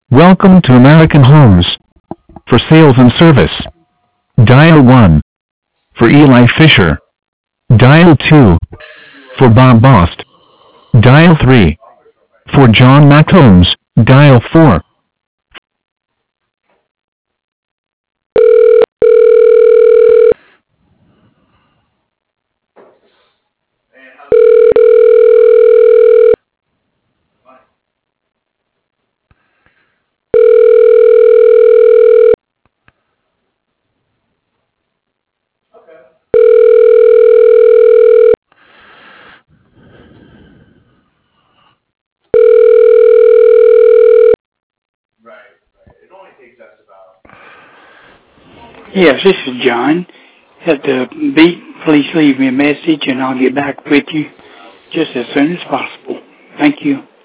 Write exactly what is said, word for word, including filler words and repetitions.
Welcome to American Homes. For sales and service, dial one. For Eli Fisher, dial two. For Bob Bost, dial three. For John McCombs, dial four. Yes, this is John. At the beep, please leave me a message and I'll get back with you just as soon as possible. Thank you.